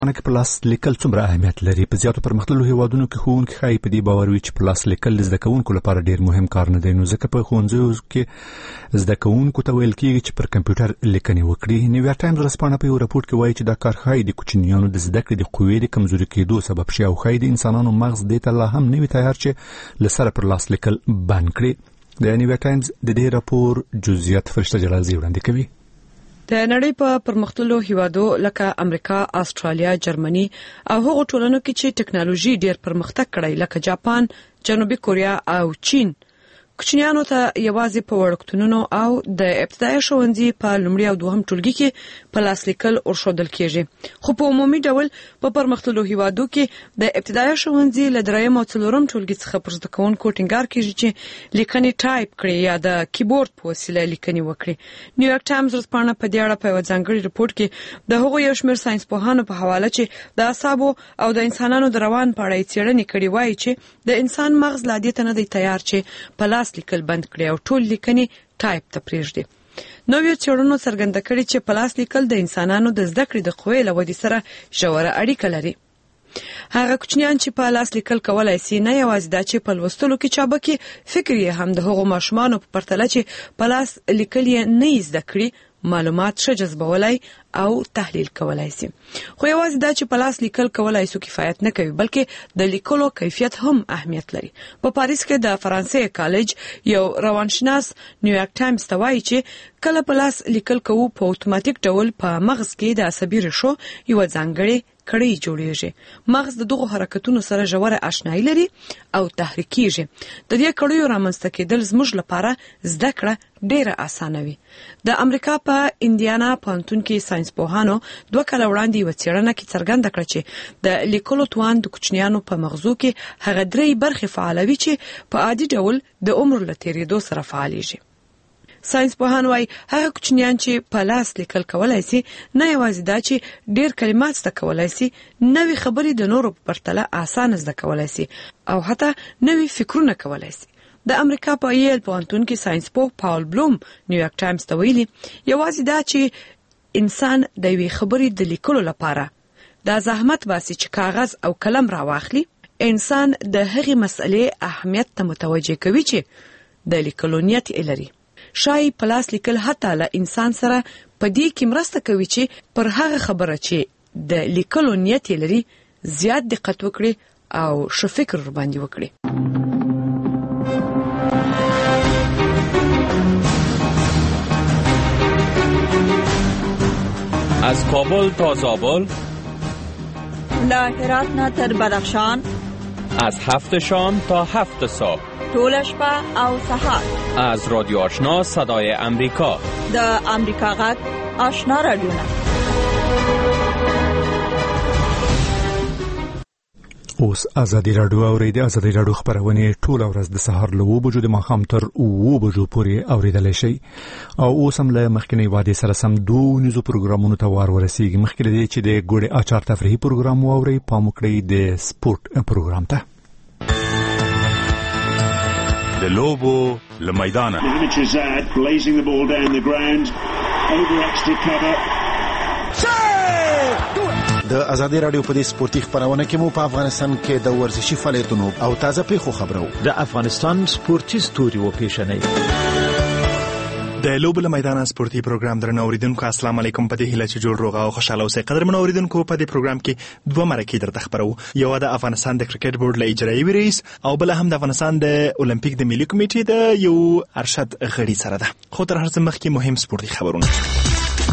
کې په لاس لیکل څومره اهمیت لري؟ په زیاتو پرمختللو هیوادونو کې ښوونکي ښایي په دې باور وي چې په لاس لیکل د زده کوونکو لپاره ډېر مهم کار نه دی، نو ځکه په ښوونځیو کې زده کوونکو ته ویل کېږي چې پر کمپیوټر لیکنې وکړي. نیویارک ټایمز ورځپاڼه په یو راپور کې وایي چې دا کار ښایي د کوچنیانو د زده کړې د قوې د کمزوري کېدو سبب شي او ښایي د انسانانو مغز دې ته لا هم نه وي تیار چې له سره پر لاس لیکل بند کړي. د نیویارک ټایمز د دې راپور جزئیات فرشته جلالزی وړاندې کوي. د نړۍ په پرمختللو هیوادو لکه امریکا، استرالیا، جرمني او هغو ټولنو کې چې ټکنالوژي ډېر پرمختګ کړی لکه جاپان، جنوبي کوریا او چین، کوچنیانو ته یوازې په وړکتونونو او د ابتدایي ښوونځي په لومړي او دوهم ټولګي کې په لاس لیکل ورښودل کېږي، خو په عمومي ډول په پرمختللو هیوادو کې د ابتدایي ښوونځي له دریم او څلورم ټولګي څخه پر زده کوونکو ټینګار کېږي چې لیکنې ټایپ کړي یا د کیبورډ په وسیله لیکنې وکړي. نیویارک ټایمز ورځپاڼه په دې اړه په یو ځانګړي رپورټ کې د هغو یو شمېر ساینسپوهانو په حواله چې د اعصابو او د انسانانو د روان په اړه څېړنې کړې وایي چې د انسان مغز لا دې ته نه دی تیار چې په لاس لیکل بند کړي او ټول لیکنې ټایپ ته پرېږدي. نویو څېړنو څرګنده کړې چې په لاس لیکل د انسانانو د زده کړې د قوې له ودې سره ژوره اړیکه لري. هغه کوچنیان چې په لاس لیکل کولای شي نه یوازې دا چې په لوستلو کې چابکي، فکر یې هم د هغو ماشومانو په پرتله چې په لاس لیکل یې نه زده کړي معلومات ښه جذبولای او تحلیل کولای شي. خو یوازې دا چې په لاس لیکل کولای سو کفایت نه کوي، بلکې د لیکلو کیفیت هم اهمیت لري. په پاریس کې د فرانسې کالج یو روانشناس نیویارک ټایمز ته وایي چې کله په لاس لیکل کوو په اتوماتیک ډول په مغز کې د عصبي ریښو یو ځانګړی کړي جوړیږي. مغز د دغو حرکتونو سره ژوره آشنایي لري او تحریکیږي. د دې کړیو رامنځته کېدل زموږ لپاره زده کړه ډیره اسانه وي. د امریکا په انډیانا پوهنتون کې ساینسپوهانو 2 کاله وړاندې یو څېړنه کې څرګنده کړه چې د لیکلو توان د کوچنیانو په مغزو کې هغه 3 برخې فعالوي چې په عادي ډول د عمر له تېرېدو سره فعالېږي. ساینسپوهان وايي هغه کوچنیان چې په لاس لیکل کولای شي نه یوازې دا چې ډېر کلمات زده کولای شي، نوې خبرې د نورو په پرتله اسانه زده کولای شي او حتی نوې فکرونه کولای شي. د امریکا په ییل پوهنتون کې ساینسپوه پاول بلوم نیویارک ټایمز ته ویلي یوازې دا چې انسان د یوې خبرې د لیکلو لپاره دا زحمت باسي چې کاغذ او قلم راواخلي، انسان د هغې مسئلې اهمیت ته متوجه کوي چې د لیکلو نیت یې لري. شاید په لاس لیکل حتی له انسان سره په دې کې مرسته کوي چې پر هغه خبره چې د لیکلو نیت یې لري زیات دقت وکړي او ښه فکر باندې وکړي. از کابل تا زابل، له هرات نه تر بدخشان، از 7 شام تا 7 صبح، ټول شپه او سهار، از رادیو آشنا صدای امریکا، د امریکا غږ آشنا رادیو نه. اوس ازادي رادیو اورئ. د ازادي رادیو خبرونه ټول ورځ د سهار له 9 بجو د ماښام تر 9 بجو پورې اوریدلای شي او اوس هم له مخکنی وادي سره سم 2 نيزو پروګرامونو ته ورسیږي. مخکې دی چې د ګوړې اچار تفریحي پروګرام اورئ، پام وکړئ د سپورت پروګرام ته. د لوبو له میدانه د ازادي رادیو په دې سپورتي خبرونه کې مو په افغانستان کې د ورزشي فعالیتونو او تازه پیښو خبرو، د افغانستان سپورتي ستوري او پیښنې د لوبو له میدانه سپورتي پروګرام درنو اوریدونکو السلام علیکم. په دې هیله چې جوړ روغ او خوشاله اوسئ. قدرمنو اوریدونکو په دې پروګرام کې 2 مرکې درته خبرو، یو د افغانستان د کرکټ بورډ له اجرایي رئیس او بل هم د افغانستان د اولمپیک د ملي کمیټې د یو ارشد غړي سره ده. خو تر هر څه مخکې مهم سپورتي خبرونه.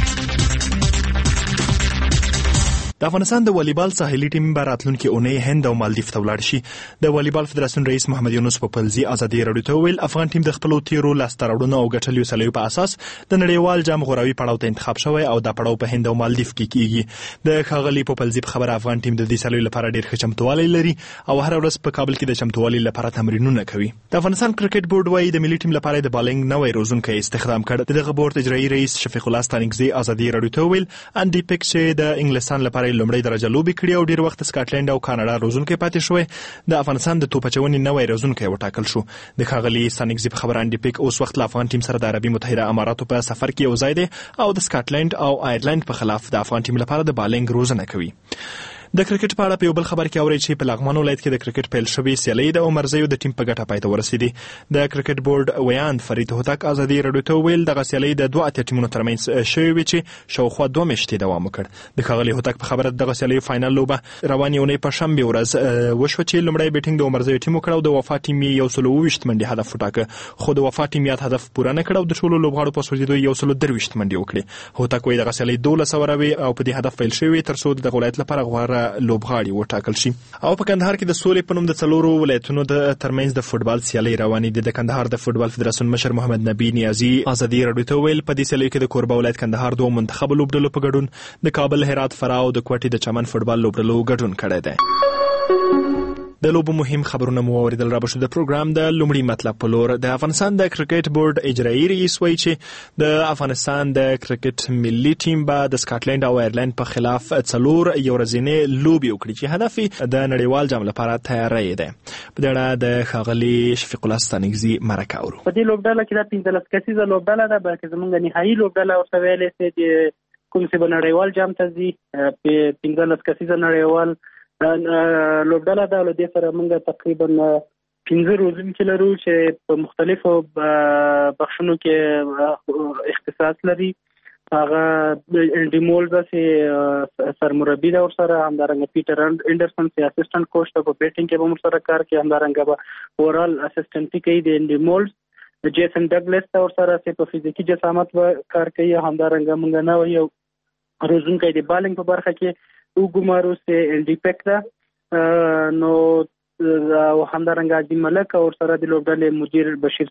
د افغانستان د والیبال ساحلي ټیم به راتلونکي اونۍ هند او مالدیف ته ولاړ شي. د والیبال فدراسیون رئیس محمد یونس پوپلزي ازادي رادیو ته ویل افغان ټیم د خپل تیرو لاسته راوړنو او ګټلو سلیو په اساس د نړیوال جام غوراوي پړاو ته انتخاب شوی او دا پړاو په هند او مالدیف کې کیږي. د ښاغلي پوپلزي په خبره افغان ټیم د دې سلیو لپاره ډېر ښه چمتووالی لري او هر ورځ په کابل کې د چمتووالي لپاره تمرینونه کوي. د افغانستان کرکټ بورډ وايي د ملي ټیم لپاره د بالینګ نوې روزونکي استخدام کړ. دغه بورډ اجرایي رئیس شفیق الله ستانکزي ازادي رادیو ته ویل انډي پک چې د انګلستان لپاره نړۍ لومړی درجه لوبي کړې او ډیر وخت سکاټلند او کاناډا روزونکي پاتې شوی. د افغانستان د توپ اچونې نوی روزونکی وټاکل شو. د ښاغلي سانګزي په خبره انډیپیک اوس وخت له افغان ټیم سره د عربي متحده اماراتو په سفر کې یو ځای دی او د سکاټلند او آیرلند په خلاف د افغان ټیم لپاره د بالینګ روزنه کوي. د کرکټ په اړه په یو بل خبر کې اوري چې په لغمان ولایت کې د کرکټ پیل شوی سیالي د عمرزیو د ټیم په ګټه پای ته ورسېدي. د کرکټ بورډ ویاند فرید هوتک ازادي رادیو ته ویل دغه سیالي د دوه اتیا ټیمونو ترمنځ شوی وي چې شاوخوا 2 میاشتې دوام وکړ. د ښاغلي هوتک په خبره دغه سیالي فائنل لوبه روانې اونۍ په شنبه ورځ وشو چې لومړی بیټینګ د عمرزیو ټیم وکړ او د وفا ټیم 120 منډي هدف وټاکه، خو د وفا ټیم یاد هدف پوره نه کړ او د ټولو لوبغاړو په سوځېدو 123 منډي وکړي. هوتک وایي دغه سیالي 12 وروي او په دې هدف پیل شوی تر څو د ولایت لپاره غوړه لوبغاړي وټاکل شي. او په کندهار کې د سولې په نوم د څلورو ولایتونو د ترمنځ د فوتبال سیالي روانې دي. د کندهار د فوتبال فدراسیون مشر محمد نبی نیازي ازادي رادیو ته ویل په دې سیالي کې د کوربه ولایت کندهار دوه منتخب لوبډلو په ګډون د کابل، هرات، فراه او د کوټې د چمن فوتبال لوبډلو ګډون کړی دی. د لوبو مهم خبرونه مو اوریدل. را بشو د پروګرام د لومړي مطلب په لور. د افغانستان د کرکټ بورډ اجرایي رئیس وایي چې د افغانستان د کرکټ ملي ټیم به د سکاټلند او آیرلند په خلاف 4 ورځې لوبي وکړي چې هدف د نړیوال جام لپاره تیاری دی. په دې اړه د ښاغلي شفیق الله ستانګزي مرکه اورو. په دې لوبډله کې د 15 کسیزه لوبډله ده، بلکې زموږ نهایي لوبډله ورته ویلې چې کوم څه به نړیوال جام ته ځي. په 15 کسیزه نړیوال لوبډله ده. له دې سره موږ تقریبا 15 روزونکي لرو چې په مختلفو بخشونو کې اختصاص لري. هغه انډیمول چې سرمربي ده ورسره، همدارنګه پیټر انډرسن چې اسسټنټ کوچ ته په بیټینګ کې به ورسره کار کوي، همدارنګه به اورال اسسټنټي کوي د انډیمول. جیسن ډګلس ته ورسره چې په فزیکي جسامت کار کوي، همدارنګه موږ نو یو روزونکی د بالینګ په برخه کې وګمارو چې انډیپیک ده نو او همدارنګه عظیم ملک او سره د لوبډلې مدیر بشیر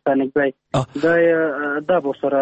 ثانګزی دا ورسره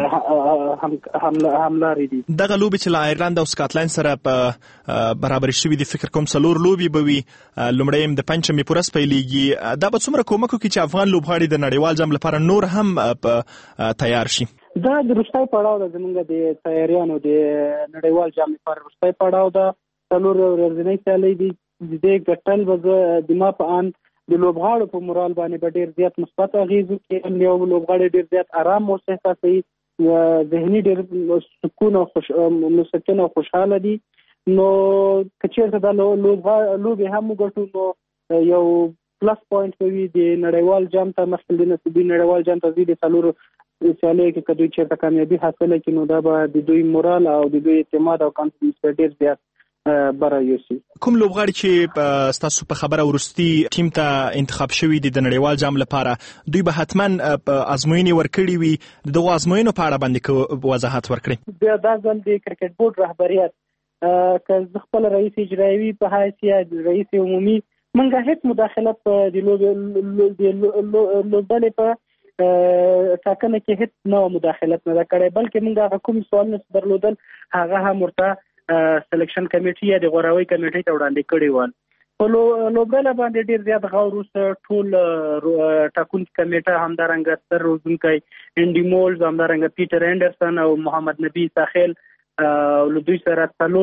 حمله لري. دغه لوبي چې آیرلند او سکاټلند سره په برابر شوي دي، فکر کوم 4 لوبي به وي. لومړی د پنځمې پورس پیلېږي. دا به څومره کومک وکړي چې افغان لوبغاړي د نړیوال جام لپاره نور هم تیار شي؟ دا د وروستي پړاو د زمونږ د تیاریانو د نړیوال جام لپاره وروستي پړاو ده. 4 ورځې سیالي دي. د دې ګټل به د ما په ان د لوبغاړو په مورال باندې به ډیر زیات مثبت اغیز کوي. یو لوبغاړي ډیر زیات آرام او احساسي ذهني ډیر سکون او مسکن او خوشاله دي. نو کچېرته د لوبي هم ګټو نو یو پلس پوینټ وي د نړیوال جام ته مخکې د نسبي نړیوال جام ته د 4 سیالي کې کدوې چې کامیابی حاصله کړي نو دا به د دوی مورال او د دوی اعتماد او کانفیډنس ډیر زیات برایوسی. کوم لوبغاړي چې تاسو په خبره ورستی ټیم ته انتخاب شوی دي د نړیوال جام لپاره، دوی به حتما ازموینې ورکړي وي. دغه ازموینو په اړه باندې وضاحت ورکړي. دا ځل د کرکټ بورډ رهبریت که خپل رئیس اجرایي په حیثیت رئیس عمومي منګه هیڅ مداخلت د لوبډلې په ټاکنه کې هیڅ نو مداخلت نه کړې، بلکې موږ کوم سوال نه درلودل هغه هم ورته سلیکشن کمیټي یا د غوراوي کمیټي ته وړاندې کړی و. په لوبډله باندې ډیر زیات غور وروسته ټول ټاکنې کمیټه همدارنګه تر روزونکی انډیمول، همدارنګه پیټر انډرسن او محمد نبی ساخیل او دوی سره 4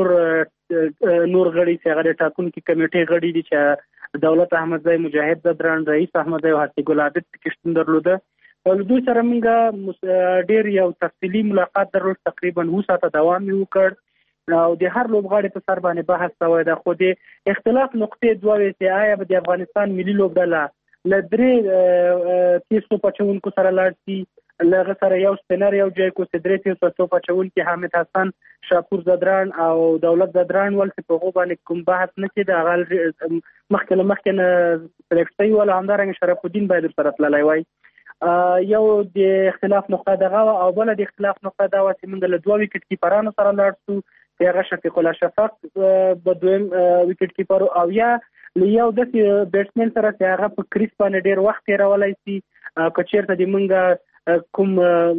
نور غړي چې هغه ټاکنې کمیټي غړي دي چې دولت احمدزی، مجاهد زدران، رئیس احمدزی او حتی ګل عابد کشتون درلوده. او دوی سره موږ ډیر یو تفصیلی ملاقات درلود، تقریبا 2 ساعته دوام وکړ او د هر لوبغاړي په سر باندې بحث شوی ده. خو د اختلاف نقطې دوه وي چې آیا به د افغانستان ملي لوبډله له 3 تیسو پچونکو سره لاړ شي، لغه سره یو سپینر یو جایکو سدري تیسو پچونکي حامد حسن، شاپور زدران او دولت زدران ول چې په غو باندې کوم بحث نه کېده. هغه مخکې نه سلیکټي ولا همدارنګه شرف الدین باید سره تللی وای. یو د اختلاف نقطه دغه او بل د اختلاف نقطه دا و چې موږ له 2 وکټ کیپرانو سره لاړ شو. هغه شفیق الله شفق په دویم وکټ کیپر او یا یو د بیټسمن سره چې هغه په کریس باندې ډیر وخت تیرولای شي. کچېرته د موږ کوم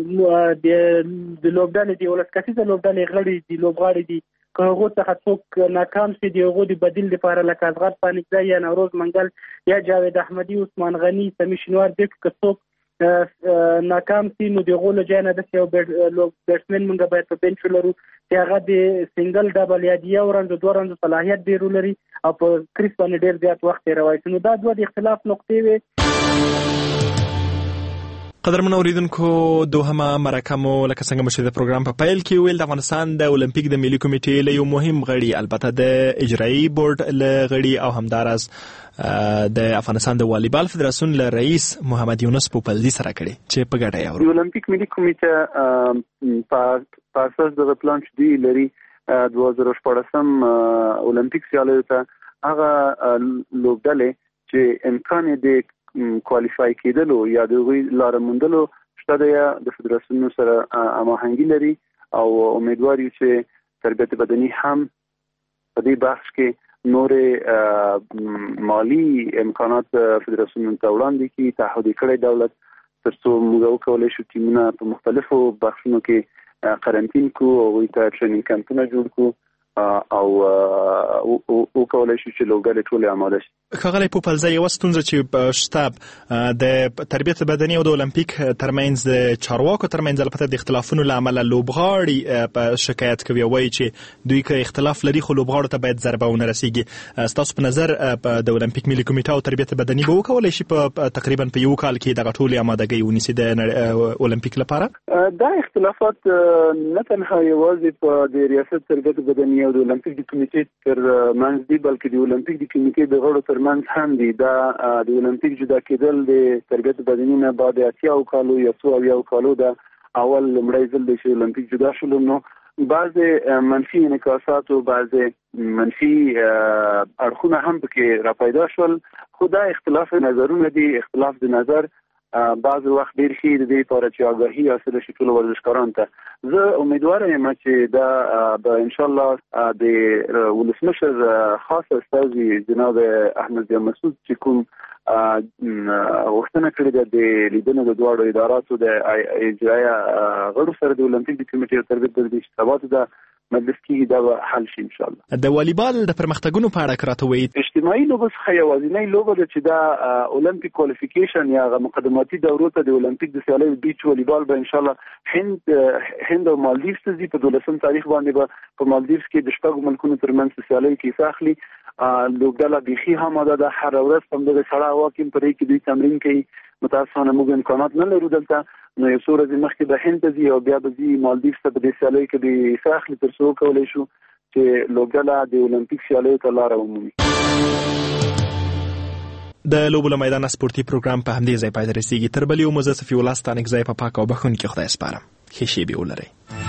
د لوبډلې دی ولسکسي لوبډلې غړي دی لوبغاړي دي که هغه څخه څوک ناکام شي دی هغه د بدیل لپاره لکه اصغر پانیکزی یا نوروز منګل یا جاوید احمدی، عثمان غنی، سمی شنوار د څوک ناکام سي نو دغه له جای نه د یو بیټسمن موږ باید په بنچ ولرو چې هغه د سنگل ډبل یا د یو رنز دوه رنز صلاحیت ډیر لري او په کریس باندې ډیر زیات وخت تیروي. نو دا دوه د اختلاف نقطې وي. قدرمن اوریدونکو دوهمه مرکه مو لکه څنګه مو چې د پروګرام په پیل کې ویل د افغانستان د اولمپیک د ملي کمیټې له یو مهم غړي البته د اجرایي بورډ له غړي او همدارس د افغانستان د والیبال فدراسیون له رئیس محمد یونس پوپلزي سره کړي چې په ګډه یې د اولمپیک ملي کمیټه په اساس د پلان چې دی لري 2014 اولمپیک سیالیو ته هغه لوبډلې چې امکان دې کوالیفای کېدلو یا د لار موندلو شته د فدراسیون سره هماهنګي لري او امیدوار یو چې تربیت بدني هم په دې بحث کې نور مالی امکانات فدراسیون ته وړاندې کی تعهد کړی دولت ترڅو موږ وکولای شو ټیمونه په مختلفو بخشونو کې قرنټین کو او ته ټریننګ کمپونه جوړ کو او کولای شي چې لوګل ټول آماده شي. ښاغلی پوپلزی یو ستونزه چې شته د تربیت بدني او د اولمپیک ترمنځ د چارواکو ترمنځ البته د اختلافونو له امله لوبغاړي په شکایت کوي وایي چې دوی که اختلاف لري خو لوبغاړو ته باید ضربه ونه رسیږي. ستاسو په نظر د اولمپیک ملي کمیټه او تربیت بدني به وکولای شي په تقریبا په یو کال کې دغه ټولې آمادګۍ ونیسي د اولمپیک لپاره؟ دا اختلافات نه تنها یوازې په د ریاست تربیت بدني او د اولمپیک د کمیټې تر منځ دي بلکې د اولمپیک د کمیټې د غړو تر منځ هم دي. دا د اولمپیک جدا کېدل د تربیت بدني نه بعد 80 کالو یا 100 کالو دا اول لمړی ځل د اولمپیک جدا شول. نو بعض منفي انعکاسات او بعض منفي اړخونه هم پکې را پیدا شول. خو دا اختلاف نظرونه دي. اختلاف د نظر بعض وخت ډیر شي د دې لپاره چې آگاهي حاصل شي ټول ورزشکاران ته. زه امیدوار یم چې دا به ان شاء الله د ولسمشر خاص استاذي جناب احمد مسعود چې کوم غوښتنه کړې ده د لیدنې د دواړو اداراتو د اجرایه غړو سره د اولمپیک د کمیټې او تربیت د اشتباهاتو د مجلس کې دا حل شي ان شاء الله. د والیبال د پرمختګونو په اړه راته وایي. اجتماعي لوبه څخه یوازینۍ لوبه ده چې دا اولمپیک کوالیفیکیشن یا مقدماتي دورو ته د اولمپیک د سیالیو بیچ والیبال به ان شاء الله هند او مالدیوس ته په 12 تاریخ باندې به په مالدیوس کې د شپږ ملکونو ترمنځ سیالیو کې اخلي. لوبډله بيخي هم ده هر ورځ په دغه سړه هوا کې پرې کې دوی تمرین کوي. متاسفانه موږ امکانات نه لرو دلته. نو یو څو ورځې مخکې به هند ته ځي او بیا به ځي مالدیوس ته په دې سیالیو کې به اخلي ترڅو کولای شو چې لوبډله د اولمپیک سیالیو ته لار ومومي. د لوبو له میدان سپورتي پروګرام په همدې ځای پای ته رسیږي. تر بل یو مزه صفي الله ستانک ځای په پاک او بخښونکي خدای سپارم. ښه شی به ولرئ.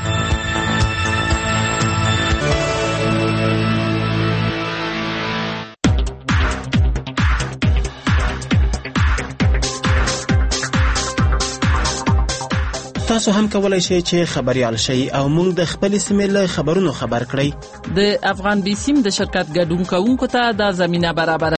تاسو هم کولای شئ چې خبريال شئ او موږ د خپل سیمې له خبرونو خبر کړئ. د افغان بي سیم د شرکت ګډون کوونکو ته دا زمينه برابر